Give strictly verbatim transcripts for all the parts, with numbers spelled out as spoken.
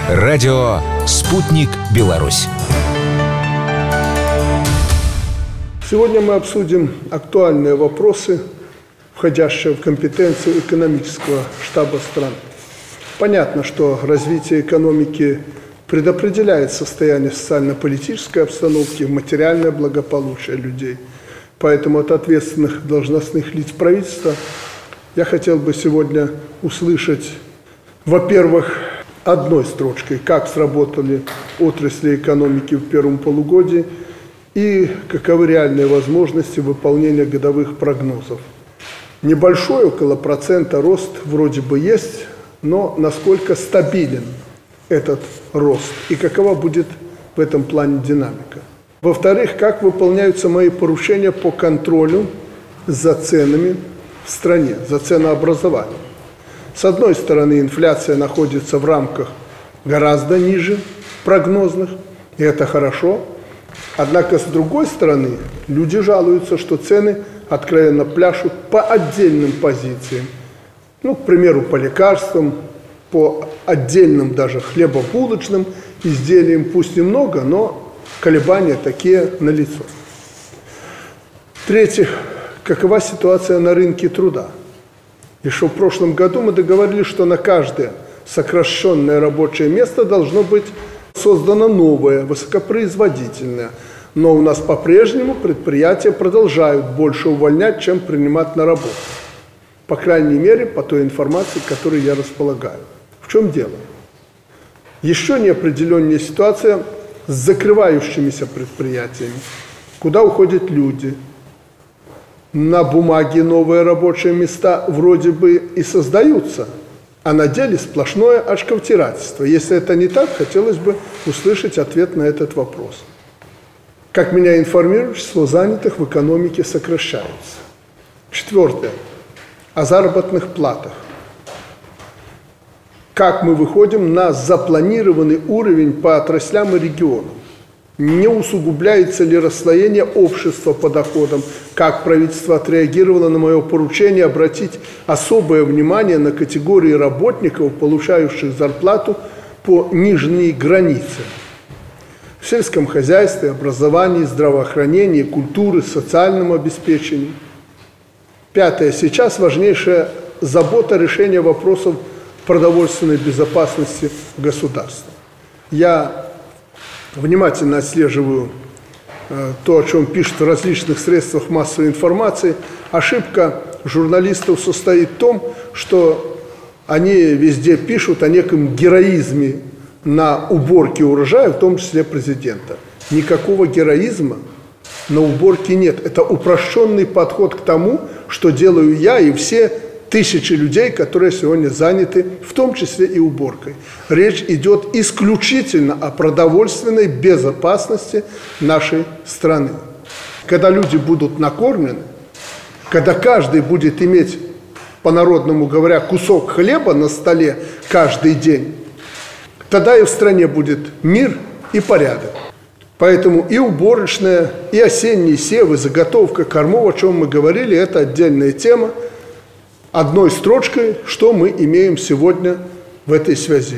Радио «Спутник Беларусь». Сегодня мы обсудим актуальные вопросы, входящие в компетенцию экономического штаба страны. Понятно, что развитие экономики предопределяет состояние социально-политической обстановки, материальное благополучие людей. Поэтому от ответственных должностных лиц правительства я хотел бы сегодня услышать, во-первых, одной строчкой, как сработали отрасли экономики в первом полугодии и каковы реальные возможности выполнения годовых прогнозов. Небольшой, около процента рост вроде бы есть, но насколько стабилен этот рост и какова будет в этом плане динамика. Во-вторых, как выполняются мои поручения по контролю за ценами в стране, за ценообразованием. С одной стороны, инфляция находится в рамках гораздо ниже прогнозных, и это хорошо. Однако, с другой стороны, люди жалуются, что цены откровенно пляшут по отдельным позициям. Ну, к примеру, по лекарствам, по отдельным даже хлебобулочным изделиям, пусть немного, но колебания такие налицо. В-третьих, какова ситуация на рынке труда? Еще в прошлом году мы договорились, что на каждое сокращенное рабочее место должно быть создано новое, высокопроизводительное. Но у нас по-прежнему предприятия продолжают больше увольнять, чем принимать на работу. По крайней мере, по той информации, которой я располагаю. В чем дело? Еще неопределеннее ситуация с закрывающимися предприятиями. Куда уходят люди? На бумаге новые рабочие места вроде бы и создаются, а на деле сплошное очковтирательство. Если это не так, хотелось бы услышать ответ на этот вопрос. Как меня информируют, число занятых в экономике сокращается. Четвертое. О заработных платах. Как мы выходим на запланированный уровень по отраслям и регионам? Не усугубляется ли расслоение общества по доходам? Как правительство отреагировало на мое поручение обратить особое внимание на категории работников, получающих зарплату по нижней границе? В сельском хозяйстве, образовании, здравоохранении, культуре, социальном обеспечении. Пятое. Сейчас важнейшая забота решения вопросов продовольственной безопасности государства. Я внимательно отслеживаю э, то, о чем пишут в различных средствах массовой информации. Ошибка журналистов состоит в том, что они везде пишут о неком героизме на уборке урожая, в том числе президента. Никакого героизма на уборке нет. Это упрощенный подход к тому, что делаю я и все тысячи людей, которые сегодня заняты, в том числе и уборкой. Речь идет исключительно о продовольственной безопасности нашей страны. Когда люди будут накормлены, когда каждый будет иметь, по-народному говоря, кусок хлеба на столе каждый день, тогда и в стране будет мир и порядок. Поэтому и уборочная, и осенний сев, и заготовка кормов, о чем мы говорили, это отдельная тема. Одной строчкой, что мы имеем сегодня в этой связи.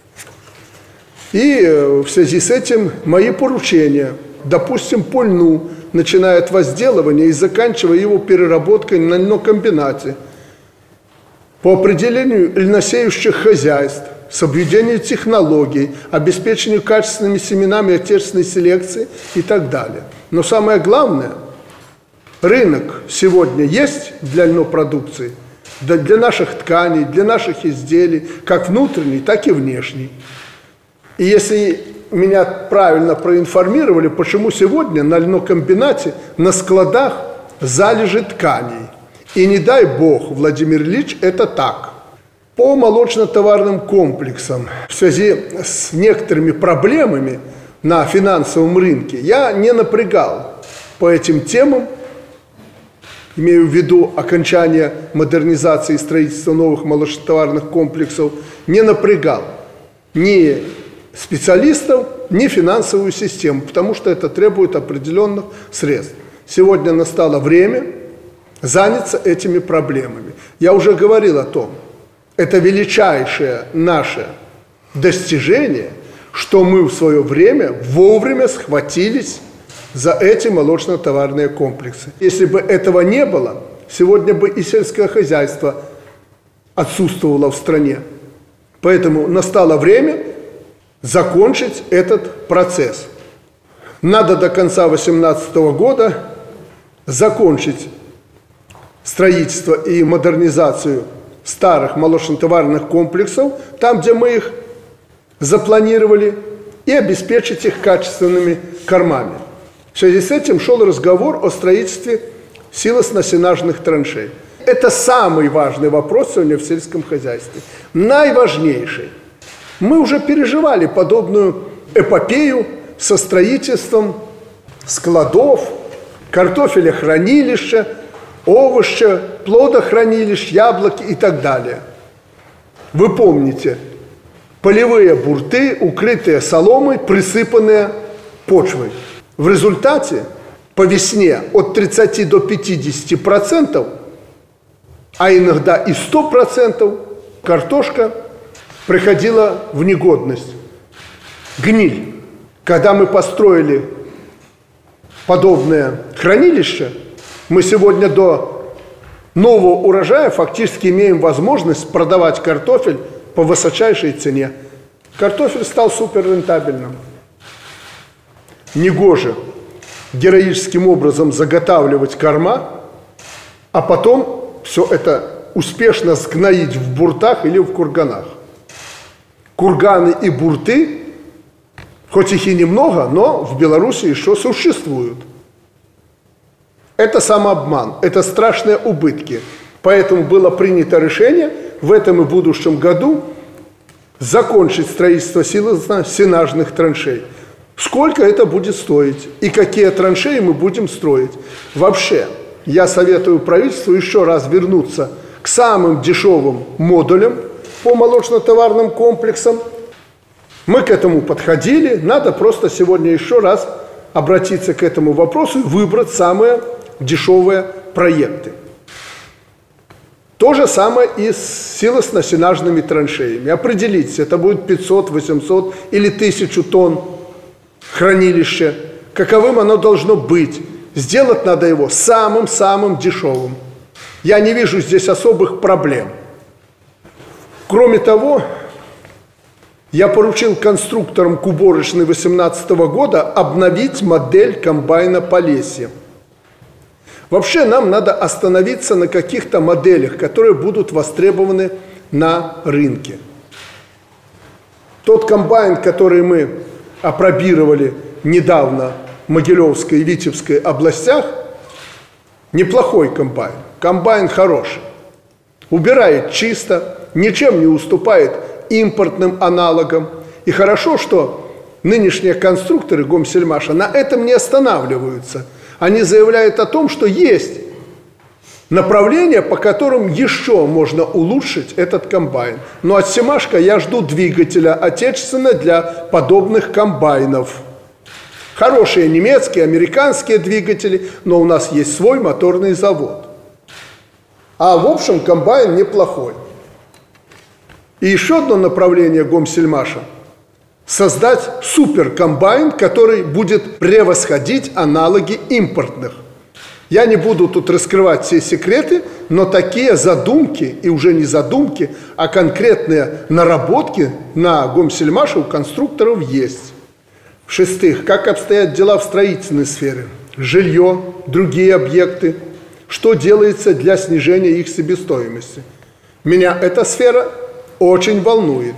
И в связи с этим мои поручения, допустим, по льну, начиная от возделывания и заканчивая его переработкой на льнокомбинате, по определению льносеющих хозяйств, соблюдению технологий, обеспечению качественными семенами отечественной селекции и так далее. Но самое главное, рынок сегодня есть для льнопродукции, для наших тканей, для наших изделий, как внутренний, так и внешний. И если меня правильно проинформировали, почему сегодня на льнокомбинате, на складах залежи тканей. И не дай бог, Владимир Ильич, это так. По молочно-товарным комплексам в связи с некоторыми проблемами на финансовом рынке я не напрягал по этим темам, имею в виду окончание модернизации и строительства новых молочно-товарных комплексов, не напрягал ни специалистов, ни финансовую систему, потому что это требует определенных средств. Сегодня настало время заняться этими проблемами. Я уже говорил о том, это величайшее наше достижение, что мы в свое время вовремя схватились за эти молочно-товарные комплексы. Если бы этого не было, сегодня бы и сельское хозяйство отсутствовало в стране. Поэтому настало время закончить этот процесс. Надо до конца две тысячи восемнадцатого года закончить строительство и модернизацию старых молочно-товарных комплексов, там, где мы их запланировали, и обеспечить их качественными кормами. В связи с этим шел разговор о строительстве силосно-сенажных траншей. Это самый важный вопрос сегодня в сельском хозяйстве. Наиважнейший. Мы уже переживали подобную эпопею со строительством складов, картофелехранилища, овоща, плодохранилищ, яблоки и так далее. Вы помните, полевые бурты, укрытые соломой, присыпанные почвой. В результате по весне от тридцати до пятидесяти процентов, а иногда и сто процентов, картошка приходила в негодность. Гниль. Когда мы построили подобное хранилище, мы сегодня до нового урожая фактически имеем возможность продавать картофель по высочайшей цене. Картофель стал суперрентабельным. Негоже героическим образом заготавливать корма, а потом все это успешно сгноить в буртах или в курганах. Курганы и бурты, хоть их и немного, но в Беларуси еще существуют. Это самообман, это страшные убытки. Поэтому было принято решение в этом и будущем году закончить строительство силосно-сенажных траншей. Сколько это будет стоить и какие траншеи мы будем строить? Вообще, я советую правительству еще раз вернуться к самым дешевым модулям по молочно-товарным комплексам. Мы к этому подходили, надо просто сегодня еще раз обратиться к этому вопросу и выбрать самые дешевые проекты. То же самое и с силосно-сенажными траншеями. Определитесь, это будет пятьсот, восемьсот или тысячу тонн хранилище. Каковым оно должно быть? Сделать надо его самым-самым дешевым. Я не вижу здесь особых проблем. Кроме того, я поручил конструкторам к уборочной две тысячи восемнадцатого года обновить модель комбайна Полесье. Вообще нам надо остановиться на каких-то моделях, которые будут востребованы на рынке. Тот комбайн, который мы апробировали недавно в Могилевской и Витебской областях, неплохой комбайн. Комбайн хороший. Убирает чисто, ничем не уступает импортным аналогам. И хорошо, что нынешние конструкторы Гомсельмаша на этом не останавливаются. Они заявляют о том, что есть направления, по которым еще можно улучшить этот комбайн. Но от Семашко я жду двигателя отечественно для подобных комбайнов. Хорошие немецкие, американские двигатели, но у нас есть свой моторный завод. А в общем комбайн неплохой. И еще одно направление Гомсельмаша – создать суперкомбайн, который будет превосходить аналоги импортных. Я не буду тут раскрывать все секреты, но такие задумки, и уже не задумки, а конкретные наработки на Гомсельмаше у конструкторов есть. В-шестых, как обстоят дела в строительной сфере? Жилье, другие объекты. Что делается для снижения их себестоимости? Меня эта сфера очень волнует.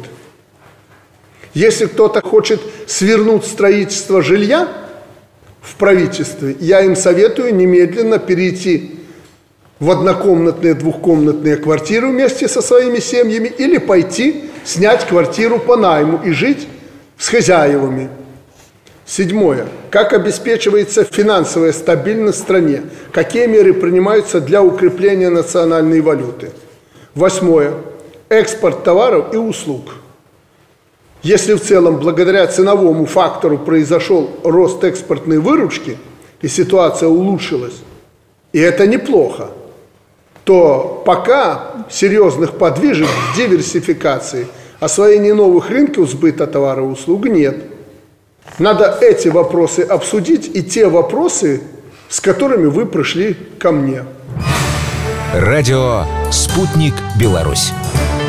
Если кто-то хочет свернуть строительство жилья в правительстве, я им советую немедленно перейти в однокомнатные, двухкомнатные квартиры вместе со своими семьями или пойти снять квартиру по найму и жить с хозяевами. Седьмое. Как обеспечивается финансовая стабильность в стране? Какие меры принимаются для укрепления национальной валюты? Восьмое. Экспорт товаров и услуг. Если в целом благодаря ценовому фактору произошел рост экспортной выручки и ситуация улучшилась, и это неплохо, то пока серьезных подвижек в диверсификации Освоения новых рынков сбыта товаров и услуг нет. Надо эти вопросы обсудить и те вопросы, с которыми вы пришли ко мне. Радио «Спутник Беларусь».